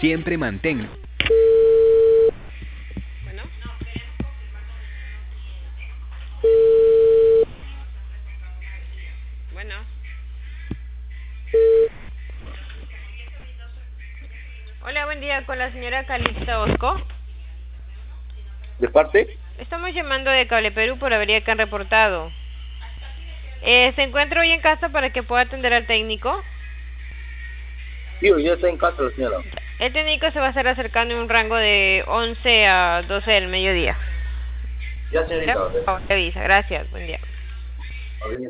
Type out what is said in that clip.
Siempre mantén. Bueno. Bueno. Hola, buen día, con la señora Calixta Osco. ¿De parte? Estamos llamando de Cable Perú por avería que han reportado. ¿Se encuentra hoy en casa para que pueda atender al técnico? Sí, ya está en casa la señora. El técnico se va a estar acercando en un rango de 11 a 12 del mediodía. Ya, señorita. ¿Ya? Te avisa. Gracias, buen día.